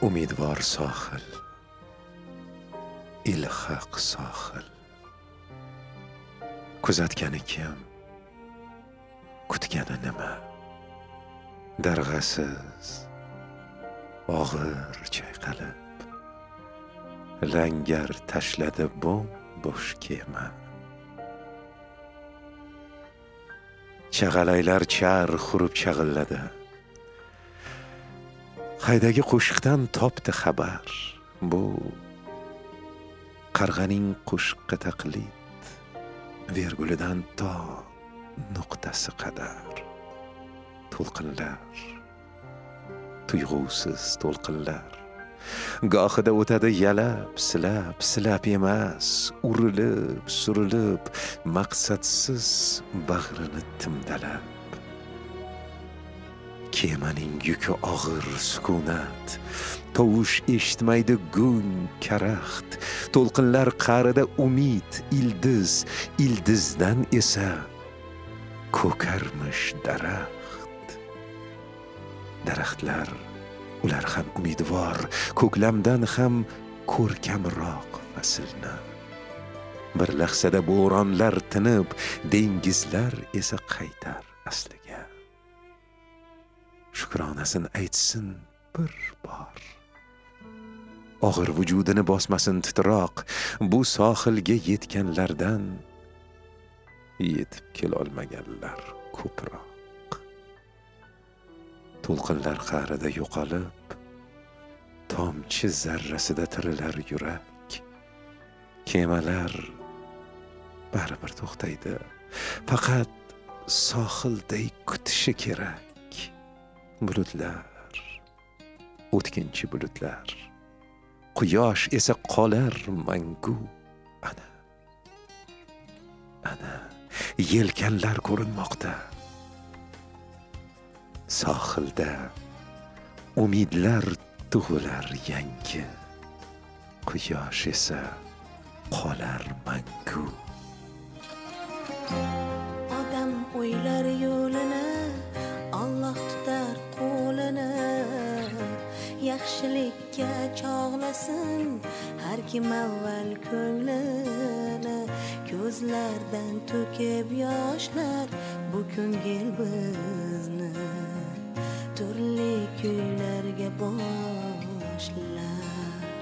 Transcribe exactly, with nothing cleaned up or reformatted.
umidvor sohil, ilhaq sohil. Kuzatgani kim? Kutgani nima? Darg'asiz, og'ir chayqalib, langar tashladi bo'm-bo'sh kema. Chag'alaylar char xurib chag'illadi. Qaydagi qo'shiqdan topdi xabar. Bu qarg'aning qo'shiqqa taqlid, vergulidan to nuqtasi qadar. To'lqinlar, tuyg'usiz to'lqinlar. Gohida o'tadi yalab, silab, silab emas, urilib, surilib, maqsadsiz bag'rini timdalab. Kemaning yuki og'ir sukunat, tovush eshitmaydi gung karaxt. To'lqinlar qa'rida umid, ildiz, ildizdan esa ko'karmish daraxt. Daraxtlar, ular ham umidvor, ko'klamdan ham ko'rkamroq faslni. Bir lahzada bo'ronlar tinib, dengizlar esa qaytar asliga. Shukronasin aytsin bir bor. Og'ir vujudini bosmasin titroq, bu sohilga yetganlardan yetib kelolmaganlar ko'proq. To'lqinlar qa'rida yo'qolib, tomchi zarrasida tirilar yurak. Kemalar baribir to'xtaydi, faqat sohilday kutishi kerak. Bulutlar, o'tkinchi bulutlar, quyosh esa qolar mangu. Ana, ana, yelkanlar ko'rinmoqda. Sohilda umidlar tug'ilar yangi, quyosh esa qolar mangu. Odam o'ylar yo'lini, Alloh tutar qo'lini. Yaxshilikka chog'lasin har kim avval ko'nglini. Ko'zlardan to'kib yoshlar bu ko'ngil bizni turli kuylarga boshlar.